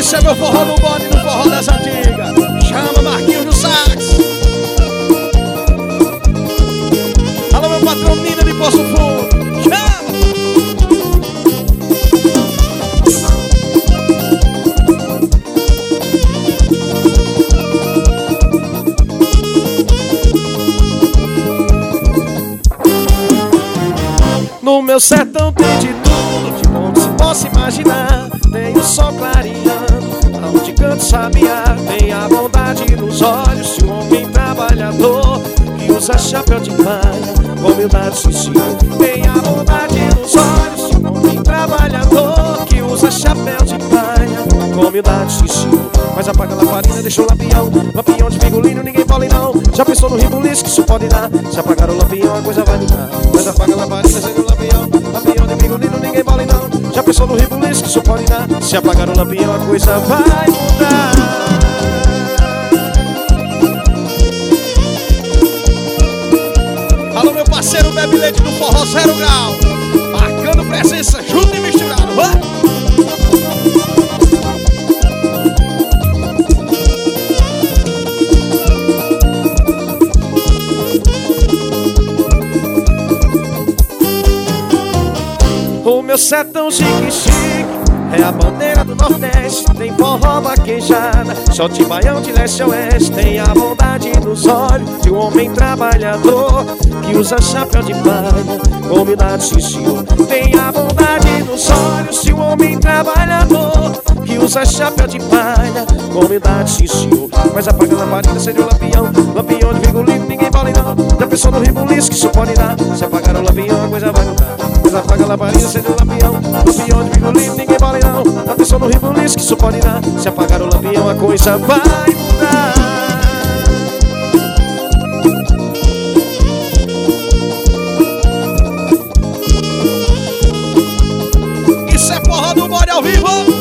Esse é meu forró do bode, do forró das antigas. Chama Marquinhos do sax. Alô, meu patrão Nina de Poço Fundo. Chama! No meu sertão tem de tudo, de bom que se possa imaginar. Tem o sol clareando, aonde canto sabiá. Tem a bondade nos olhos de um homem trabalhador que usa chapéu de palha, com humildade sim senhor. Tem a bondade nos olhos de um homem trabalhador que usa chapéu de palha, com humildade sim senhor. Mas apaga a lamparina, deixa o lampião, lampião de figurino, ninguém pode não. Já pensou no ribuliço que isso pode dar? Se apagar o lampião a coisa vai mudar. Mas apaga a lamparina, seja o lampião, lampião de figurino, ninguém pode não. Já pensou no ribuliço que isso pode dar? Se apagar o lampião a coisa vai mudar. Alô, meu parceiro Bebe Leite do Forró 0 Grau, marcando presença junto e misturado. O meu sertão chique-chique é a bandeira do Nordeste. Tem forró vaquejada, só de baião de leste a oeste. Tem a bondade nos olhos de um homem trabalhador que usa chapéu de palha, com humildade sim senhor. Tem a bondade nos olhos de um homem trabalhador que usa chapéu de palha, com humildade sim senhor. Mas apaga a lamparina, acende o lampião, lampião de figurino, ninguém vale não. Já pensou no ribuliço que isso pode dar? Se apagar o lampião a coisa vai mudar. Mas apaga a lamparina, acende o lampião, lampião de figurino, ninguém vale não. Já pensou no ribuliço que isso pode dar? Se apagar o lampião a coisa vai mudar. Isso é forró do bode ao vivo.